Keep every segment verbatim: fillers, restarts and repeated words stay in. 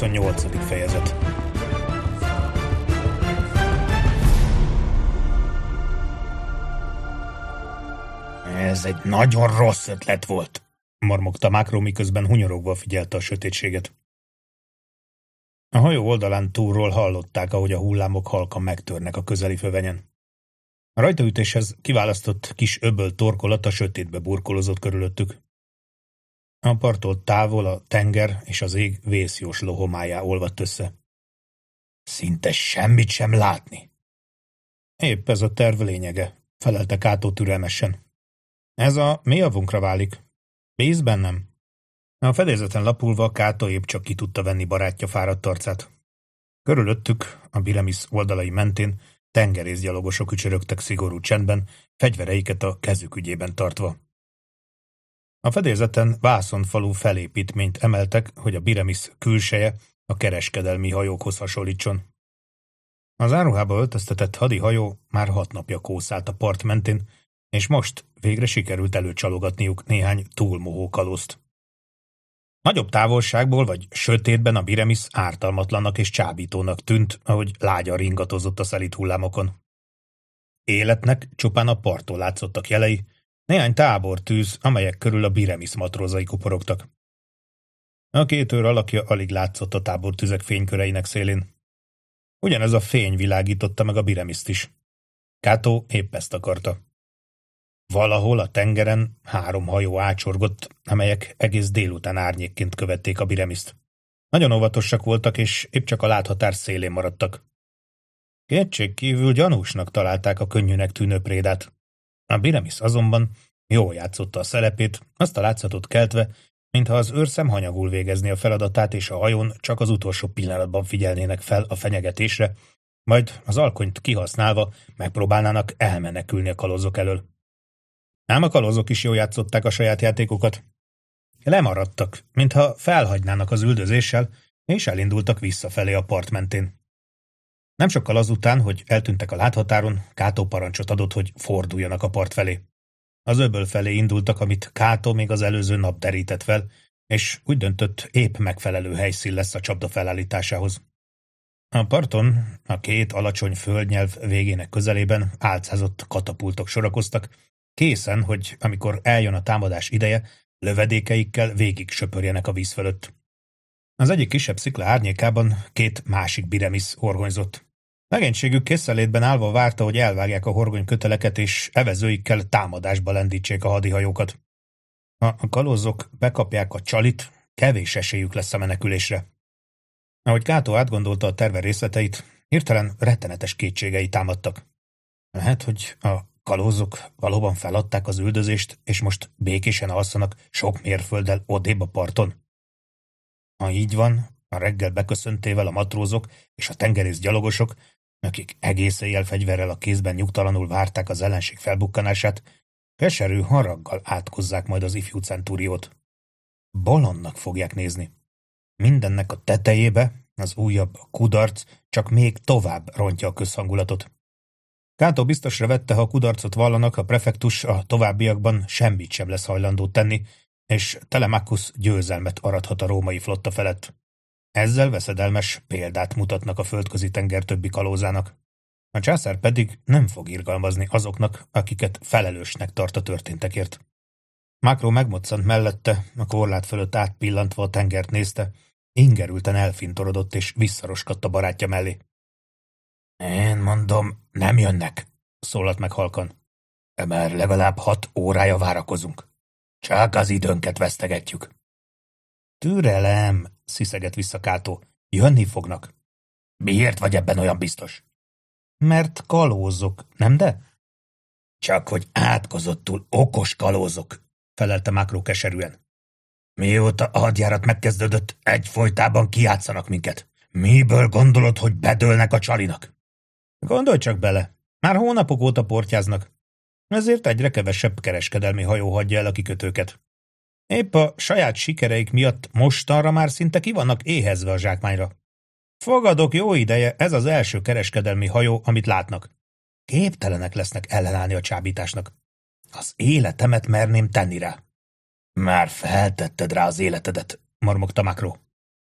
huszonnyolcadik fejezet. Ez egy nagyon rossz ötlet volt, mormogta Macro, miközben hunyorogva figyelte a sötétséget. A hajó oldalán túlról hallották, ahogy a hullámok halkan megtörnek a közeli fövenyen. A rajtaütéshez kiválasztott kis öböl torkolat a sötétbe burkolozott körülöttük. A parttól távol a tenger és az ég vészjós lohomájá olvadt össze. Szinte semmit sem látni. Épp ez a terv lényege, felelte Kato türelmesen. Ez a mi javunkra válik. Bíz bennem. A fedélzeten lapulva Kato épp csak ki tudta venni barátja fáradt arcát. Körülöttük, a Biremis oldalai mentén tengerészgyalogosok ücsörögtek szigorú csendben, fegyvereiket a kezük ügyében tartva. A fedélzeten vászonfalú felépítményt emeltek, hogy a Biremis külseje a kereskedelmi hajókhoz hasonlítson. Az áruhába öltöztetett hadihajó már hat napja kószált a part mentén, és most végre sikerült előcsalogatniuk néhány túlmohó kalózt. Nagyobb távolságból vagy sötétben a Biremis ártalmatlannak és csábítónak tűnt, ahogy lágyan ringatozott a szelíd hullámokon. Életnek csupán a parttól látszottak jelei, néhány tábortűz, amelyek körül a Biremis matrózai kuporogtak. A két őr alakja alig látszott a tábortüzek fényköreinek szélén. Ugyanez a fény világította meg a Biremiszt is. Kato épp ezt akarta. Valahol a tengeren három hajó ácsorgott, amelyek egész délután árnyékként követték a Biremiszt. Nagyon óvatosak voltak, és épp csak a láthatár szélén maradtak. Kétségkívül gyanúsnak találták a könnyűnek tűnő prédát. A Biremis azonban jól játszotta a szelepét, azt a látszatot keltve, mintha az őrszem hanyagul végezni a feladatát, és a hajón csak az utolsó pillanatban figyelnének fel a fenyegetésre, majd az alkonyt kihasználva megpróbálnának elmenekülni a kalózok elől. Ám a kalózok is jól játszották a saját játékokat. Lemaradtak, mintha felhagynának az üldözéssel, és elindultak visszafelé a part mentén. Nem sokkal azután, hogy eltűntek a láthatáron, Kato parancsot adott, hogy forduljanak a part felé. Az öböl felé indultak, amit Kato még az előző nap derített fel, és úgy döntött, épp megfelelő helyszín lesz a csapda felállításához. A parton a két alacsony földnyelv végének közelében álcázott katapultok sorakoztak, készen, hogy amikor eljön a támadás ideje, lövedékeikkel végig söpörjenek a víz fölött. Az egyik kisebb szikla árnyékában két másik Biremis horgonyzott. Legénységük készenlétben állva várta, hogy elvágják a horgony köteleket, és evezőikkel támadásba lendítsék a hadihajókat. Ha a kalózok bekapják a csalit, kevés esélyük lesz a menekülésre. Ahogy Kato átgondolta a terve részleteit, hirtelen rettenetes kétségei támadtak. Lehet, hogy a kalózok valóban feladták az üldözést, és most békésen alszanak sok mérfölddel odébb a parton. Ha így van, a reggel beköszöntével a matrózok és a tengerészgyalogosok, akik egész éjjel fegyverrel a kézben nyugtalanul várták az ellenség felbukkanását, keserű haraggal átkozzák majd az ifjú centúriót. Bolondnak fogják nézni. Mindennek a tetejébe az újabb kudarc csak még tovább rontja a közhangulatot. Kato biztosra vette, ha kudarcot vallanak, a prefektus a továbbiakban semmit sem lesz hajlandó tenni, és Telemachus győzelmet arathat a római flotta felett. Ezzel veszedelmes példát mutatnak a földközi tenger többi kalózának. A császár pedig nem fog irgalmazni azoknak, akiket felelősnek tart a történtekért. Macro megmoccant mellette, a korlát fölött átpillantva a tengert nézte, ingerülten elfintorodott és visszaroskadt a barátja mellé. Én mondom, nem jönnek, szólalt meg halkan. De már legalább hat órája várakozunk. Csak az időnket vesztegetjük. Türelem, sziszegett vissza Kato. Jönni fognak. Miért vagy ebben olyan biztos? Mert kalózok, nem de? Csak hogy átkozottul okos kalózok, felelte Macro keserűen. Mióta a hadjárat megkezdődött, egyfolytában kijátszanak minket. Miből gondolod, hogy bedőlnek a csalinak? Gondolj csak bele, már hónapok óta portyáznak. Ezért egyre kevesebb kereskedelmi hajó hagyja el a kikötőket. Épp a saját sikereik miatt mostanra már szinte ki vannak éhezve a zsákmányra. Fogadok, jó ideje, ez az első kereskedelmi hajó, amit látnak. Képtelenek lesznek ellenállni a csábításnak. Az életemet merném tenni rá. Már feltetted rá az életedet, mormogta Macro.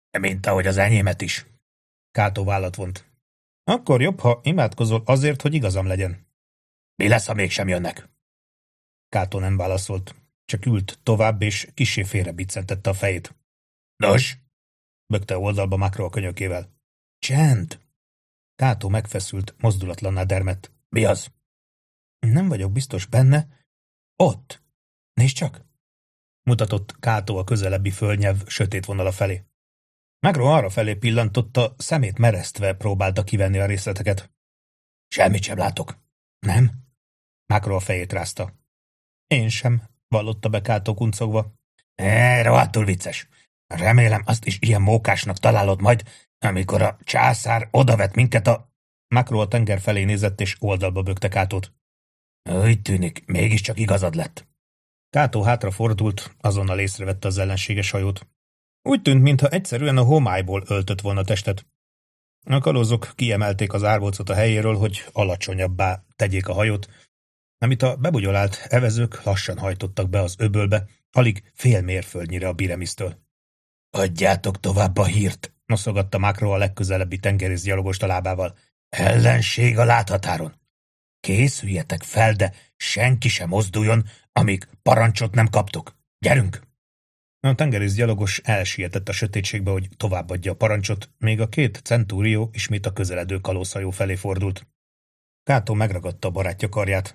Mint ahogy az enyémet is. Kátó vállat vont. Akkor jobb, ha imádkozol azért, hogy igazam legyen. Mi lesz, ha mégsem jönnek? Kátó nem válaszolt, csak ült tovább, és kissé félre biccentette a fejét. Nos? Bökte oldalba Makro a könyökével. Csend! Kátó megfeszült, mozdulatlanná dermedt. Mi az? Nem vagyok biztos benne. Ott! Nézd csak! Mutatott Kátó a közelebbi földnyelv sötét vonala felé. Makro arra felé pillantotta, szemét meresztve próbálta kivenni a részleteket. Semmit sem látok. Nem? Makro a fejét rázta. Én sem, vallotta be Kátó kuncogva. E, rohadtul vicces. Remélem azt is ilyen mókásnak találod majd, amikor a császár odavet minket a... Makro a tenger felé nézett, és oldalba bökte Kátót. Úgy tűnik, mégiscsak igazad lett. Kátó hátrafordult, azonnal észrevette az ellenséges hajót. Úgy tűnt, mintha egyszerűen a homályból öltött volna testet. A kalózok kiemelték az árbocot a helyéről, hogy alacsonyabbá tegyék a hajót, amit a bebugyolált evezők lassan hajtottak be az öbölbe, alig fél mérföldnyire a Biremisztől. Adjátok tovább a hírt, noszogatta Makro a legközelebbi tengerészgyalogost a lábával. Ellenség a láthatáron. Készüljetek fel, de senki sem mozduljon, amíg parancsot nem kaptok. Gyerünk! A tengerészgyalogos elsietett a sötétségbe, hogy továbbadja a parancsot, még a két centúrió ismét a közeledő kalózhajó felé fordult. Kátó megragadta a barátja karját.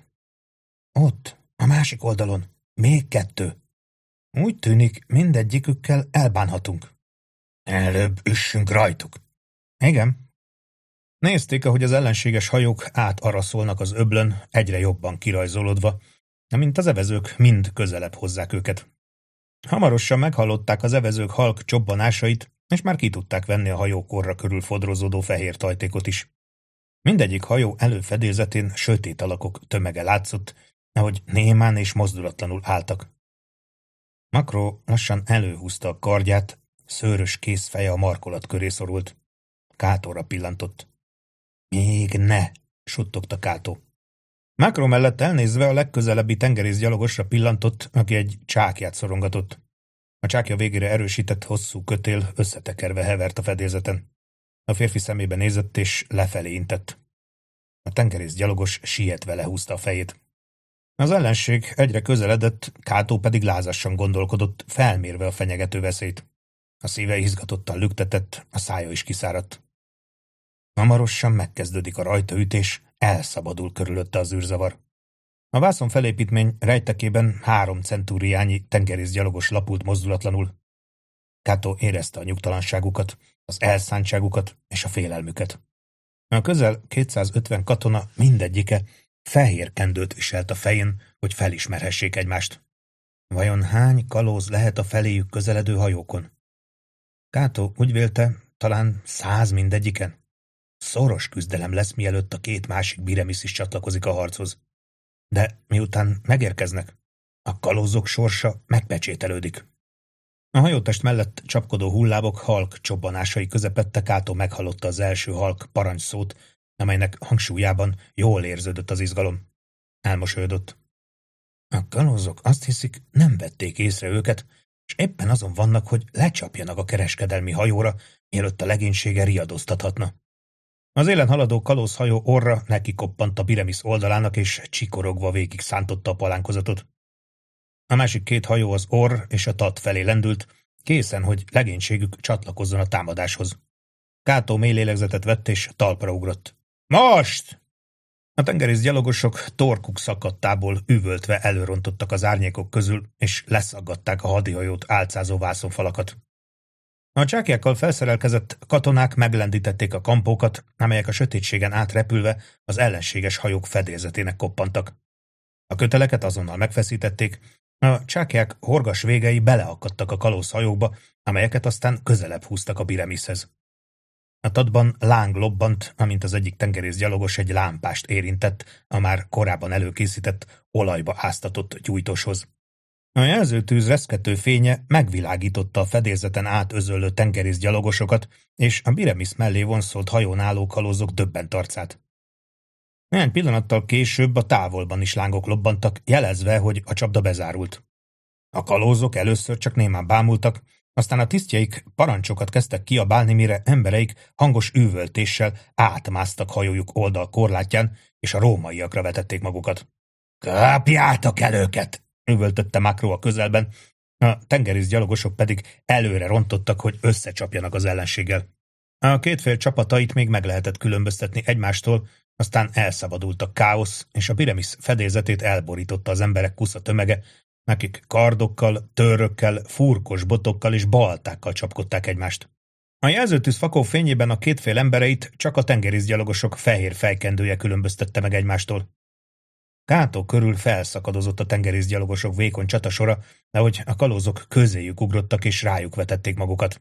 Ott, a másik oldalon, még kettő. Úgy tűnik, mindegyikükkel elbánhatunk. Előbb üssünk rajtuk. Igen. Nézték, ahogy az ellenséges hajók átaraszolnak az öblön, egyre jobban kirajzolódva, amint az evezők mind közelebb hozzák őket. Hamarosan meghallották az evezők halk csobbanásait, és már ki tudták venni a hajó korra körül fodrozódó fehér tajtékot is. Mindegyik hajó előfedélzetén sötét alakok tömege látszott, ahogy némán és mozdulatlanul álltak. Makro lassan előhúzta a kardját, szőrös kéz feje a markolat köré szorult. Kátóra pillantott. Még ne, suttogta Kátó. Makro mellett elnézve a legközelebbi tengerészgyalogosra pillantott, aki egy csákját szorongatott. A csákja végére erősített hosszú kötél összetekerve hevert a fedélzeten. A férfi szemébe nézett és lefelé intett. A tengerészgyalogos sietve lehúzta a fejét. Az ellenség egyre közeledett, Kátó pedig lázassan gondolkodott, felmérve a fenyegető veszélyt. A szíve izgatottan lüktetett, a szája is kiszáradt. Hamarosan megkezdődik a rajtaütés, elszabadul körülötte az űrzavar. A vászon felépítmény rejtekében három centúriányi tengerészgyalogos lapult mozdulatlanul. Kátó érezte a nyugtalanságukat, az elszántságukat és a félelmüket. A közel kétszázötven katona mindegyike fehér kendőt viselt a fején, hogy felismerhessék egymást. Vajon hány kalóz lehet a feléjük közeledő hajókon? Kátó úgy vélte, talán száz mindegyiken. Szoros küzdelem lesz, mielőtt a két másik Biremisz is csatlakozik a harchoz. De miután megérkeznek, a kalózok sorsa megpecsételődik. A hajótest mellett csapkodó hullámok halk csobbanásai közepette Kátó meghallotta az első halk parancsszót, amelynek hangsúlyában jól érződött az izgalom. Elmosolyodott. A kalózok azt hiszik, nem vették észre őket, és éppen azon vannak, hogy lecsapjanak a kereskedelmi hajóra, mielőtt a legénysége riadóztathatna. Az élen haladó kalózhajó orra neki koppant a Biremisz oldalának, és csikorogva végig szántotta a palánkozatot. A másik két hajó az orr és a tat felé lendült, készen, hogy legénységük csatlakozzon a támadáshoz. Kátó mély lélegzetet vett, és talpra ugrott. Most! A tengerészgyalogosok torkuk szakadtából üvöltve előrontottak az árnyékok közül, és leszaggatták a hadihajót álcázó vászonfalakat. A csákjákkal felszerelkezett katonák meglendítették a kampókat, amelyek a sötétségen átrepülve az ellenséges hajók fedélzetének koppantak. A köteleket azonnal megfeszítették, a csákják horgas végei beleakadtak a kalózhajókba, amelyeket aztán közelebb húztak a Biremiszhez. A tadban láng lobbant, amint az egyik tengerészgyalogos egy lámpást érintett a már korábban előkészített, olajba áztatott gyújtóshoz. A jelzőtűz reszkető fénye megvilágította a fedélzeten átözöllő tengerészgyalogosokat, és a Biremisz mellé vonszolt hajón álló kalózok döbbent arcát. Néhány pillanattal később a távolban is lángok lobbantak, jelezve, hogy a csapda bezárult. A kalózok először csak némán bámultak, Aztán a tisztjeik parancsokat kezdtek kiabálni, mire embereik hangos üvöltéssel átmásztak hajójuk oldal korlátján, és a rómaiakra vetették magukat. Kapjátok el őket! Üvöltötte Macro a közelben, a tengerészgyalogosok pedig előre rontottak, hogy összecsapjanak az ellenséggel. A két fél csapatait még meg lehetett különböztetni egymástól, aztán elszabadult a káosz, és a Piremis fedélzetét elborította az emberek kusza tömege, akik kardokkal, törökkel, furkos botokkal és baltákkal csapkodták egymást. A jelzőtűz fakó fényében a két fél embereit csak a tengerészgyalogosok fehér fejkendője különböztette meg egymástól. Kátó körül felszakadozott a tengerészgyalogosok vékony csatasora, ahogy a kalózok közéjük ugrottak és rájuk vetették magukat.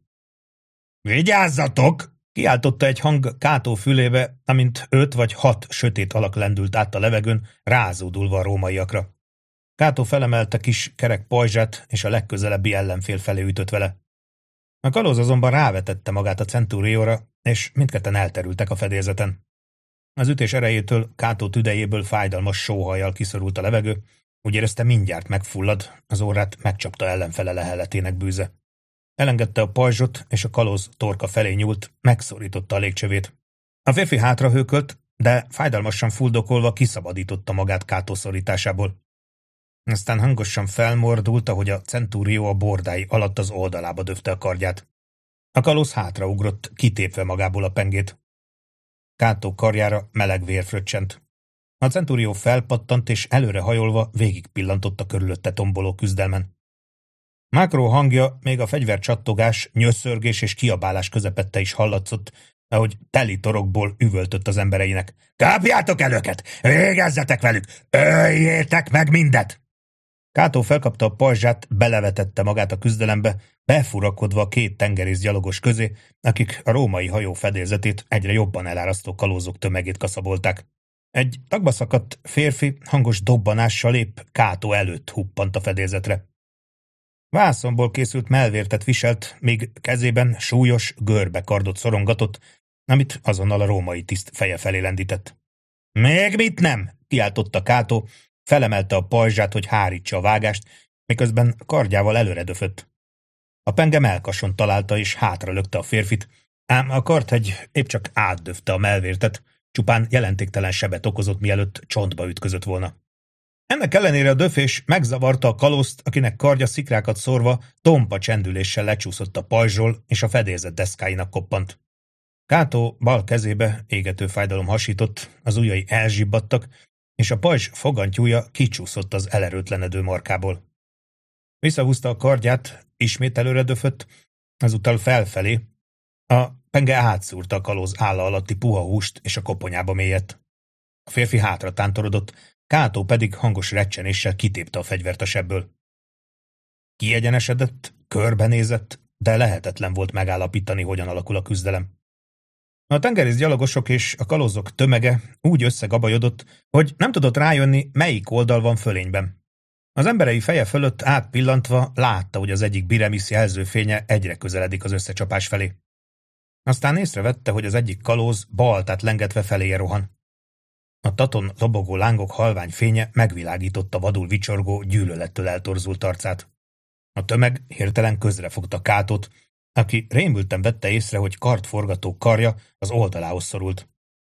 Vigyázzatok! Kiáltotta egy hang Kátó fülébe, amint öt vagy hat sötét alak lendült át a levegőn, rázódulva a rómaiakra. Kátó felemelte kis kerek pajzsát, és a legközelebbi ellenfél felé ütött vele. A kalóz azonban rávetette magát a centúrióra, és mindketten elterültek a fedélzeten. Az ütés erejétől Kátó tüdejéből fájdalmas sóhajjal kiszorult a levegő, úgy érezte mindjárt megfullad, az órát megcsapta ellenfele leheletének bűze. Elengedte a pajzsot, és a kalóz torka felé nyúlt, megszorította a légcsövét. A férfi hátrahőkölt, de fájdalmasan fuldokolva kiszabadította magát Kátó szorításából. Aztán hangosan felmordult, ahogy a centúrió a bordái alatt az oldalába döfte a kardját. A kalóz hátraugrott, kitépve magából a pengét. Kátó karjára meleg vér fröccsent. A centúrió felpattant, és előre hajolva végig pillantott a körülötte tomboló küzdelmen. Macro hangja még a fegyvercsattogás, nyöszörgés és kiabálás közepette is hallatszott, ahogy teli torokból üvöltött az embereinek. Kápjátok el őket! Végezzetek velük! Öljétek meg mindet! Kátó felkapta a pajzsát, belevetette magát a küzdelembe, befurakodva a két tengerészgyalogos közé, akik a római hajó fedélzetét egyre jobban elárasztó kalózok tömegét kaszabolták. Egy tagba szakadt férfi hangos dobbanással épp Kátó előtt huppant a fedélzetre. Vászonból készült mellvértet viselt, míg kezében súlyos, görbe kardot szorongatott, amit azonnal a római tiszt feje felé lendített. Még mit nem? Kiáltotta Kátó, felemelte a pajzsát, hogy hárítsa a vágást, miközben kardjával előredöfött. A penge mellkason találta és hátra lökte a férfit, ám a kardhegy épp csak átdöfte a mellvértet, csupán jelentéktelen sebet okozott, mielőtt csontba ütközött volna. Ennek ellenére a döfés megzavarta a kalózt, akinek kardja szikrákat szórva tompa csendüléssel lecsúszott a pajzsról, és a fedélzet deszkáinak koppant. Kátó bal kezébe égető fájdalom hasított, az ujjai elzsibbadtak, és a pajzs fogantyúja kicsúszott az elerőtlenedő markából. Visszahúzta a kardját, ismét előre döfött, ezúttal felfelé. A penge átszúrta a kalóz álla alatti puha húst, és a koponyába mélyedt. A férfi hátra tántorodott, Kátó pedig hangos recsenéssel kitépte a fegyvert a sebből. Kiegyenesedett, körbenézett, de lehetetlen volt megállapítani, hogyan alakul a küzdelem. A tengerészgyalogosok és a kalózok tömege úgy összegabajodott, hogy nem tudott rájönni, melyik oldal van fölényben. Az emberei feje fölött átpillantva látta, hogy az egyik Piremis jelzőfénye egyre közeledik az összecsapás felé. Aztán észrevette, hogy az egyik kalóz baltát lengetve feléje rohan. A taton lobogó lángok halvány fénye megvilágította vadul vicsorgó, gyűlölettől eltorzult arcát. A tömeg hirtelen közrefogta Kátót, aki rémülten vette észre, hogy kardforgató karja az oldalához szorult.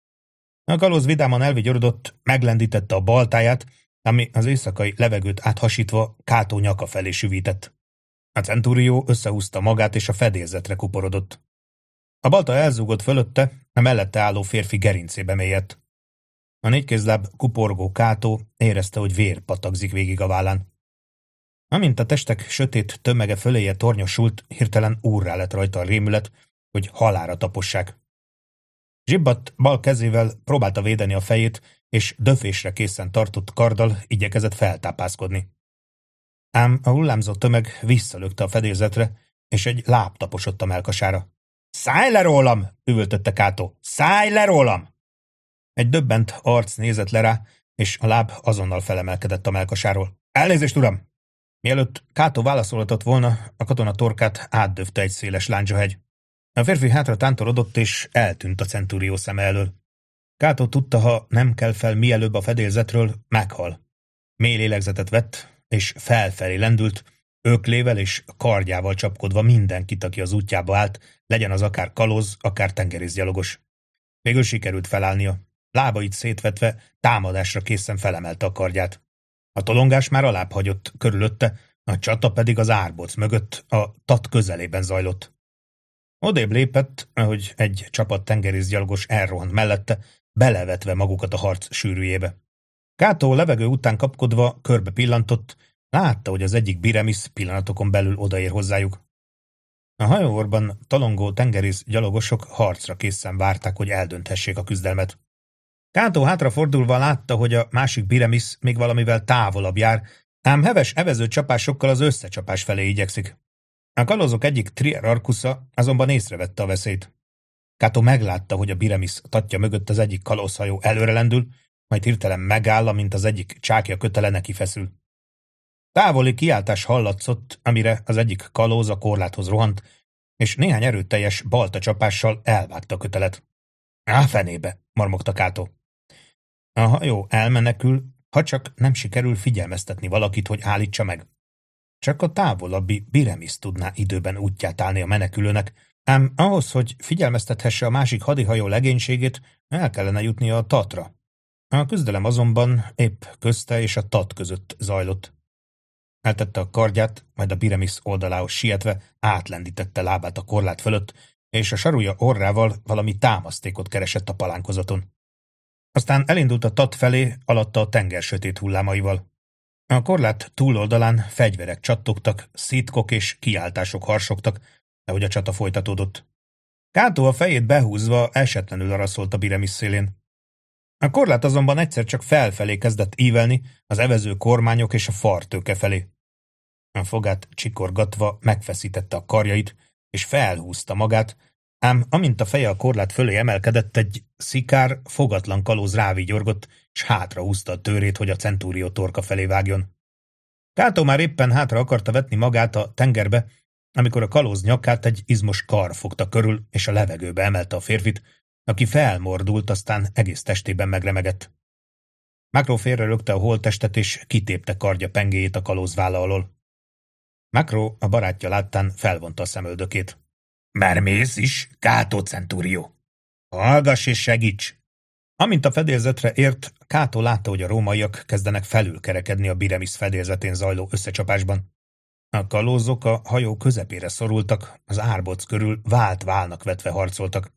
A kalóz vidáman elvigyorodott, meglendítette a baltáját, ami az éjszakai levegőt áthasítva Kátó nyaka felé süvített. A centúrió összehúzta magát, és a fedélzetre kuporodott. A balta elzúgott fölötte, a mellette álló férfi gerincébe mélyedt. A négykézláb kuporgó Kátó érezte, hogy vér patakzik végig a vállán. Amint a testek sötét tömege föléje tornyosult, hirtelen úrrá lett rajta a rémület, hogy halálra tapossák. Zsibbadt bal kezével próbálta védeni a fejét, és döfésre készen tartott karddal igyekezett feltápászkodni. Ám a hullámzó tömeg visszalökte a fedélzetre, és egy láb taposott a mellkasára. Szállj le rólam! Üvöltötte Kátó. Szállj le rólam! Egy döbbent arc nézett le rá, és a láb azonnal felemelkedett a mellkasáról. Elnézést, uram! Mielőtt Kátó válaszolhatott volna, a katona torkát átdöfte egy széles lándzsahegy. A férfi hátra tántorodott, és eltűnt a centúrió szeme elől. Kátó tudta, ha nem kell fel mielőbb a fedélzetről, meghal. Mély lélegzetet vett, és felfelé lendült, öklével és kardjával csapkodva mindenkit, aki az útjába állt, legyen az akár kalóz, akár tengerészgyalogos. Végül sikerült felállnia. Lábait szétvetve támadásra készen felemelte a kardját. A tolongás már alább hagyott körülötte, a csata pedig az árbóc mögött, a tat közelében zajlott. Odébb lépett, ahogy egy csapat tengerészgyalogos elrohant mellette, belevetve magukat a harc sűrűjébe. Kátó levegő után kapkodva körbe pillantott, látta, hogy az egyik biremis pillanatokon belül odaér hozzájuk. A hajóorban talongó tengerészgyalogosok harcra készen várták, hogy eldönthessék a küzdelmet. Kátó hátrafordulva látta, hogy a másik biremis még valamivel távolabb jár, ám heves evező csapásokkal az összecsapás felé igyekszik. A kalózok egyik trier arkusza azonban észrevette a veszélyt. Kátó meglátta, hogy a biremis tatja mögött az egyik kalózhajó előrelendül, majd hirtelen megáll, mint az egyik csákja kötele neki feszül. Távoli kiáltás hallatszott, amire az egyik kalóz a korláthoz rohant, és néhány erőteljes balta csapással elvágta a kötelet. Á, fenébe, mormogta Kátó. A hajó elmenekül, ha csak nem sikerül figyelmeztetni valakit, hogy állítsa meg. Csak a távolabbi biremis tudná időben útját állni a menekülőnek, ám ahhoz, hogy figyelmeztethesse a másik hadihajó legénységét, el kellene jutnia a tatra. A küzdelem azonban épp közte és a tat között zajlott. Eltette a kardját, majd a biremis oldalához sietve átlendítette lábát a korlát fölött, és a sarúja orrával valami támasztékot keresett a palánkozaton. Aztán elindult a tat felé, alatta a tenger sötét hullámaival. A korlát túloldalán fegyverek csattogtak, szitkok és kiáltások harsogtak, ahogy a csata folytatódott. Kátó a fejét behúzva esetlenül araszolt a biremis szélén. A korlát azonban egyszer csak felfelé kezdett ívelni, az evező kormányok és a fartőke felé. A fogát csikorgatva megfeszítette a karjait, és felhúzta magát, ám amint a feje a korlát fölé emelkedett, egy szikár, fogatlan kalóz rávigyorgott, s hátrahúzta a tőrét, hogy a centúrió torka felé vágjon. Kátó már éppen hátra akarta vetni magát a tengerbe, amikor a kalóz nyakát egy izmos kar fogta körül, és a levegőbe emelte a férfit, aki felmordult, aztán egész testében megremegett. Makró félrelökte a holttestet, és kitépte kardja pengéjét a kalóz válla alól. Makró a barátja láttán felvonta a szemöldökét. Már mész is, Kátó centúrió! Hallgass és segíts! Amint a fedélzetre ért, Kátó látta, hogy a rómaiak kezdenek felülkerekedni a biremis fedélzetén zajló összecsapásban. A kalózok a hajó közepére szorultak, az árbóc körül vált válnak vetve harcoltak.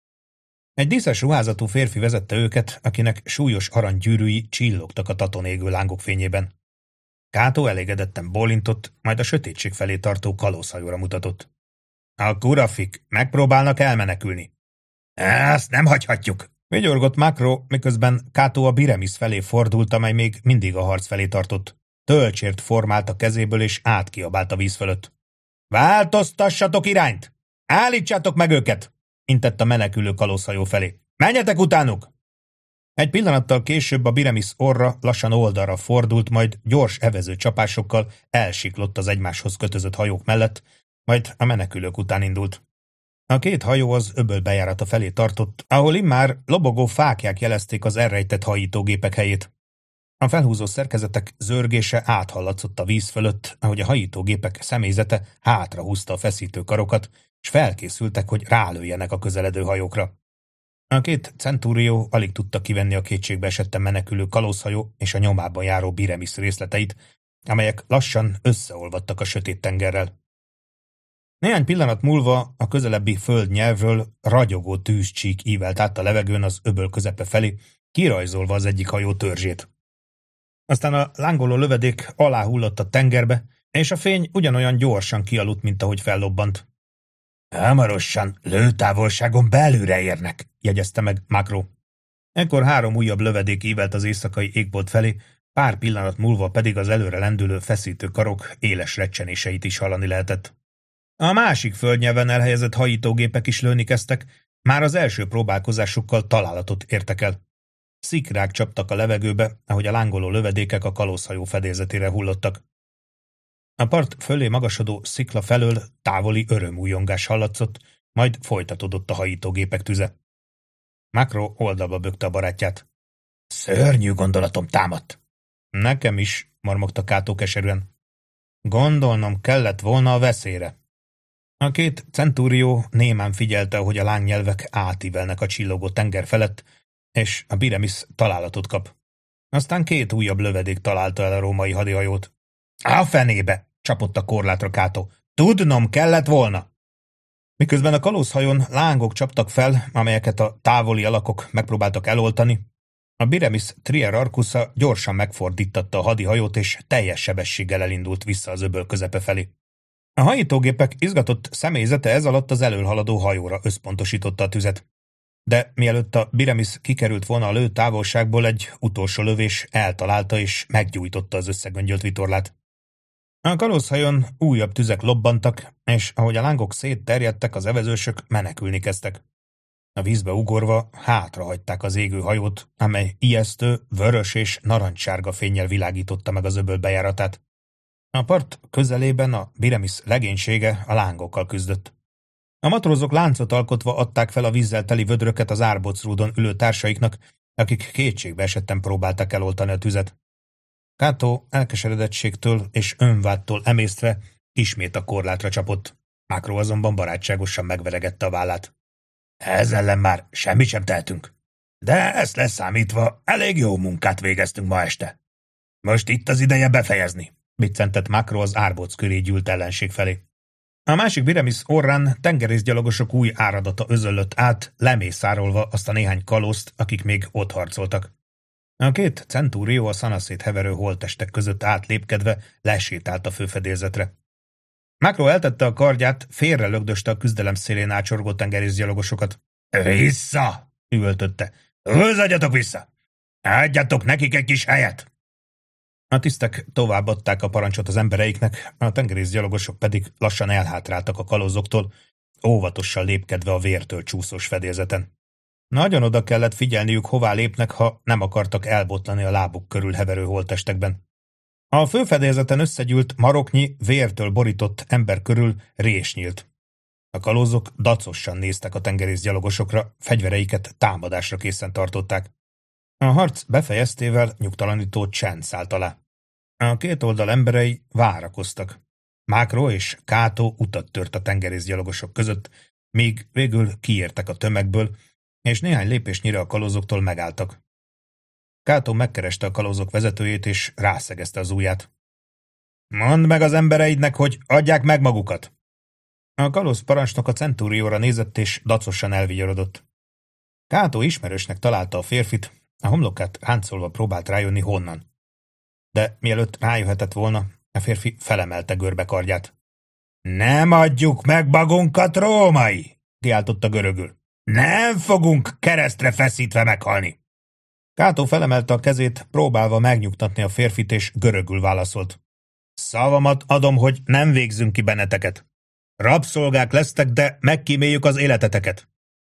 Egy díszes ruházatú férfi vezette őket, akinek súlyos aranygyűrűi csillogtak a taton égő lángok fényében. Kátó elégedetten bólintott, majd a sötétség felé tartó kalózhajóra mutatott. A kurafik megpróbálnak elmenekülni. Ezt nem hagyhatjuk, vigyorgott Makró, miközben Kátó a biremis felé fordult, amely még mindig a harc felé tartott. Tölcsért formált a kezéből, és átkiabált a víz fölött. Változtassatok irányt! Állítsátok meg őket! Intett a menekülő kalózhajó felé. Menjetek utánuk! Egy pillanattal később a biremis orra lassan oldalra fordult, majd gyors evező csapásokkal elsiklott az egymáshoz kötözött hajók mellett, majd a menekülők után indult. A két hajó az öböl bejárata felé tartott, ahol immár lobogó fáklyák jelezték az elrejtett hajítógépek helyét. A felhúzó szerkezetek zörgése áthallatszott a víz fölött, ahogy a hajítógépek személyzete hátrahúzta a feszítő karokat, és felkészültek, hogy rálőjenek a közeledő hajókra. A két centúrió alig tudta kivenni a kétségbe esetten menekülő kalózhajó és a nyomában járó biremis részleteit, amelyek lassan összeolvadtak a sötét tengerrel. Néhány pillanat múlva a közelebbi földnyelvről ragyogó tűzcsík ívelt át a levegőn az öböl közepe felé, kirajzolva az egyik hajó törzsét. Aztán a lángoló lövedék aláhullott a tengerbe, és a fény ugyanolyan gyorsan kialudt, mint ahogy fellobbant. Hamarosan lőtávolságon belülre érnek, jegyezte meg Makró. Ekkor három újabb lövedék ívelt az éjszakai égbolt felé, pár pillanat múlva pedig az előre lendülő feszítő karok éles recsenéseit is hallani lehetett. A másik földnyelven elhelyezett hajítógépek is lőni kezdtek, már az első próbálkozásukkal találatot értek el. Szikrák csaptak a levegőbe, ahogy a lángoló lövedékek a kalózhajó fedélzetére hullottak. A part fölé magasodó szikla felől távoli örömújongás hallatszott, majd folytatódott a hajítógépek tüze. Makró oldalba bökte a barátját. Szörnyű gondolatom támadt. Nekem is, mormogta Kátó keserűen. Gondolnom kellett volna a veszélyre. A két centúrió némán figyelte, hogy a lángnyelvek átívelnek a csillogó tenger felett, és a Biremis találatot kap. Aztán két újabb lövedék találta el a római hadihajót. A fenébe! Csapott a korlátra Cato. Tudnom kellett volna! Miközben a kalózhajón lángok csaptak fel, amelyeket a távoli alakok megpróbáltak eloltani, a Biremis Trier Arcusza gyorsan megfordítatta a hadihajót, és teljes sebességgel elindult vissza az öböl közepe felé. A hajítógépek izgatott személyzete ez alatt az elől haladó hajóra összpontosította a tüzet. De mielőtt a Biremis kikerült volna a lő távolságból, egy utolsó lövés eltalálta és meggyújtotta az összegöngyölt vitorlát. A kalózhajón újabb tüzek lobbantak, és ahogy a lángok szétterjedtek, az evezősök menekülni kezdtek. A vízbe ugorva hátrahagyták az égő hajót, amely ijesztő, vörös és narancssárga fénnyel világította meg az öböl bejáratát. A part közelében a Biremis legénysége a lángokkal küzdött. A matrózok láncot alkotva adták fel a vízzel teli vödröket az árbocrúdon ülő társaiknak, akik kétségbe esetten próbálták eloltani a tüzet. Cato elkeseredettségtől és önvádtól emésztve ismét a korlátra csapott. Macro azonban barátságosan megveregette a vállát. Ez ellen már semmit sem tehetünk. De ezt leszámítva elég jó munkát végeztünk ma este. Most itt az ideje befejezni, biccentett Macro az árbóc köré gyűlt ellenség felé. A másik Biremis orrán tengerészgyalogosok új áradata özöllött át, lemészárolva azt a néhány kalózt, akik még ott harcoltak. A két centúrió a szanaszét heverő holttestek között átlépkedve lesétált a főfedélzetre. Macro eltette a kardját, félre lögdöste a küzdelem szélén ácsorgó tengerészgyalogosokat. Vissza! Üvöltötte. Húzadjatok vissza! Adjatok nekik egy kis helyet! A tisztek továbbadták a parancsot az embereiknek, a tengerészgyalogosok pedig lassan elhátráltak a kalózoktól, óvatosan lépkedve a vértől csúszós fedélzeten. Nagyon oda kellett figyelniük, hová lépnek, ha nem akartak elbotlani a lábuk körül heverő holttestekben. A főfedélzeten összegyűlt, maroknyi, vértől borított ember körül rés nyílt. A kalózok dacosan néztek a tengerészgyalogosokra, fegyvereiket támadásra készen tartották. A harc befejeztével nyugtalanító csend szállt alá. A két oldal emberei várakoztak. Macro és Cato utat tört a tengerészgyalogosok között, míg végül kiértek a tömegből, és néhány lépésnyire a kalózoktól megálltak. Cato megkereste a kalózok vezetőjét, és rászegezte az ujját. Mondd meg az embereidnek, hogy adják meg magukat! A kalóz parancsnok a centúrióra nézett, és dacosan elvigyorodott. Cato ismerősnek találta a férfit, a homlokát ráncolva próbált rájönni honnan. De mielőtt rájöhetett volna, a férfi felemelte görbe kardját. Nem adjuk meg magunkat, római! Kiáltotta görögül. Nem fogunk keresztre feszítve meghalni! Cato felemelte a kezét, próbálva megnyugtatni a férfit, és görögül válaszolt. Szavamat adom, hogy nem végzünk ki benneteket. Rabszolgák lesztek, de megkíméljük az életeteket.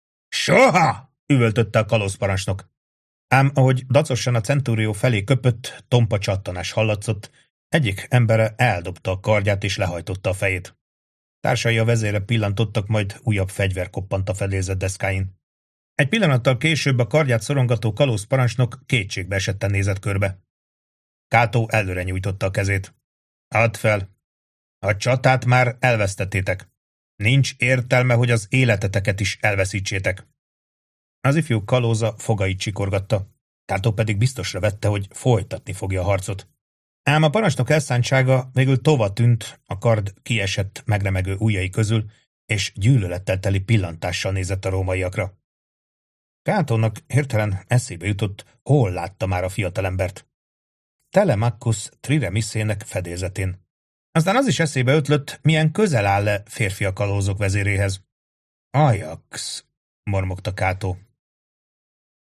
Soha! Üvöltötte a kalózparancsnok. Ám ahogy dacosan a centúrió felé köpött, tompa csattanás hallatszott, egyik embere eldobta a kardját és lehajtotta a fejét. Társai a vezére pillantottak, majd újabb fegyver koppant a fedélzet deszkáin. Egy pillanattal később a kardját szorongató kalózparancsnok kétségbe esetten nézett körbe. Cato előre nyújtotta a kezét. Add fel! A csatát már elvesztettétek. Nincs értelme, hogy az életeteket is elveszítsétek. Az ifjú kalóza fogait csikorgatta, Cato pedig biztosra vette, hogy folytatni fogja a harcot. Ám a parancsnok elszántsága végül tova tűnt, a kard kiesett megremegő ujjai közül, és gyűlölettel teli pillantással nézett a rómaiakra. Catónak hirtelen eszébe jutott, hol látta már a fiatalembert. Telemachus Triremiszének fedélzetén. Aztán az is eszébe ötlött, milyen közel áll le férfi a kalózok vezéréhez. Ajax, mormogta Cato.